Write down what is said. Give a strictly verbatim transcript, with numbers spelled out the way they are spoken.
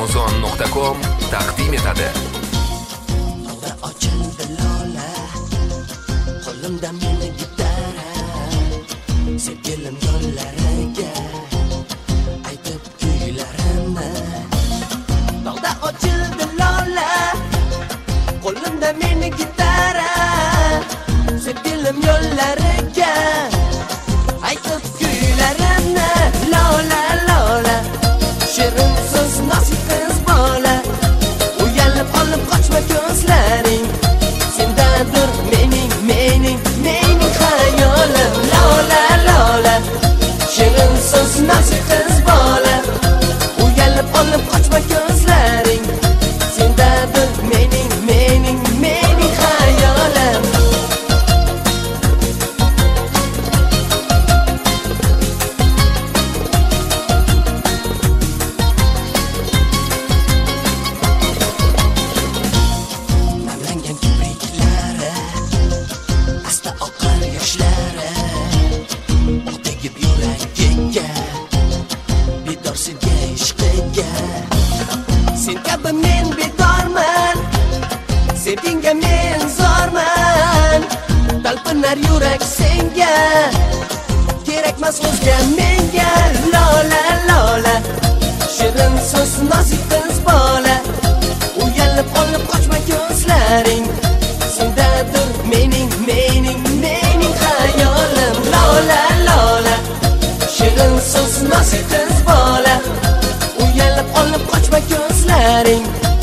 amazon nuqta com taqdim etadi. Qo'lda ochildi lola, qo'limda meni gitara, sevgilim yo'llariga aytib kuylarimni. Qo'lda ochildi lola, qo'limda meni gitara, sevgilim yo'llariga aytib kuylarimni. Lola lola, shirin so'z nozik qiz bola, uyalib olib qochma ko'zlaring, sendadir mening mening mening xayolim. Lola lola, shirin so'z nozik qiz bola, uyalib olib qochma ko'zlaring, sendadir mening mening mening xayolim. Sen kabi men bedorman, sevgingga men zorman, talpinar yurak senga, kerakmas o'zga menga. Lola lola, shirin so'z nozik qiz bola, uyalib olib qochma ko'zlaring, sendadir mening mening mening xayolim. Lola lola, shirin so'z nozik qiz bola, uyalib olib qochma ko'zlaring,